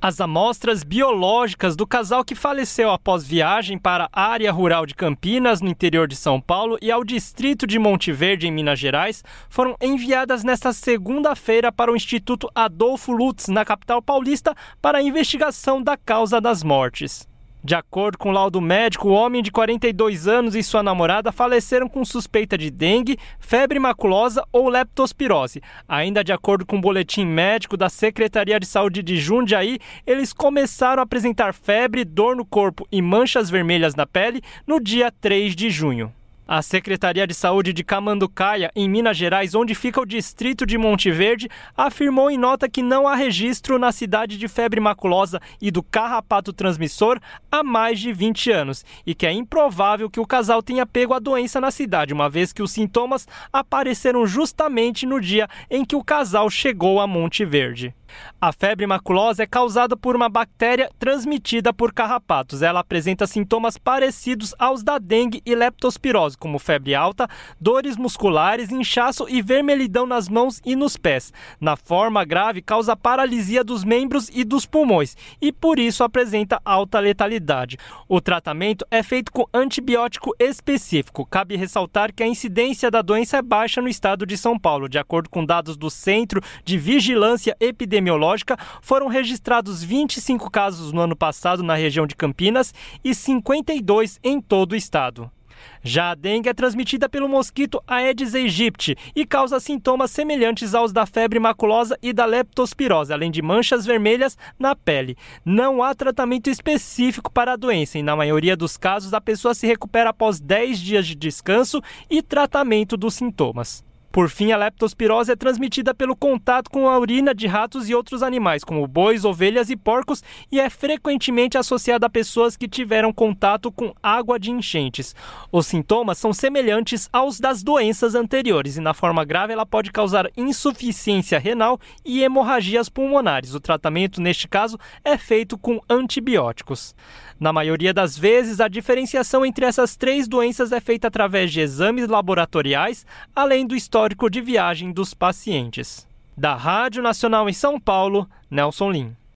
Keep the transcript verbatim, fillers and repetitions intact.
As amostras biológicas do casal que faleceu após viagem para a área rural de Campinas, no interior de São Paulo, e ao distrito de Monte Verde, em Minas Gerais, foram enviadas nesta segunda-feira para o Instituto Adolfo Lutz, na capital paulista, para a investigação da causa das mortes. De acordo com o laudo médico, o homem de quarenta e dois anos e sua namorada faleceram com suspeita de dengue, febre maculosa ou leptospirose. Ainda de acordo com o boletim médico da Secretaria de Saúde de Jundiaí, eles começaram a apresentar febre, dor no corpo e manchas vermelhas na pele no dia três de junho. A Secretaria de Saúde de Camanducaia, em Minas Gerais, onde fica o distrito de Monte Verde, afirmou em nota que não há registro na cidade de febre maculosa e do carrapato transmissor há mais de vinte anos e que é improvável que o casal tenha pego a doença na cidade, uma vez que os sintomas apareceram justamente no dia em que o casal chegou a Monte Verde. A febre maculosa é causada por uma bactéria transmitida por carrapatos. Ela apresenta sintomas parecidos aos da dengue e leptospirose, como febre alta, dores musculares, inchaço e vermelhidão nas mãos e nos pés. Na forma grave, causa paralisia dos membros e dos pulmões e, por isso, apresenta alta letalidade. O tratamento é feito com antibiótico específico. Cabe ressaltar que a incidência da doença é baixa no estado de São Paulo. De acordo com dados do Centro de Vigilância Epidemiológica, foram registrados vinte e cinco casos no ano passado na região de Campinas e cinquenta e dois em todo o estado. Já a dengue é transmitida pelo mosquito Aedes aegypti e causa sintomas semelhantes aos da febre maculosa e da leptospirose, além de manchas vermelhas na pele. Não há tratamento específico para a doença e, na maioria dos casos, a pessoa se recupera após dez dias de descanso e tratamento dos sintomas. Por fim, a leptospirose é transmitida pelo contato com a urina de ratos e outros animais, como bois, ovelhas e porcos, e é frequentemente associada a pessoas que tiveram contato com água de enchentes. Os sintomas são semelhantes aos das doenças anteriores e, na forma grave, ela pode causar insuficiência renal e hemorragias pulmonares. O tratamento, neste caso, é feito com antibióticos. Na maioria das vezes, a diferenciação entre essas três doenças é feita através de exames laboratoriais, além do histórico de viagem dos pacientes. Da Rádio Nacional em São Paulo, Nelson Lim.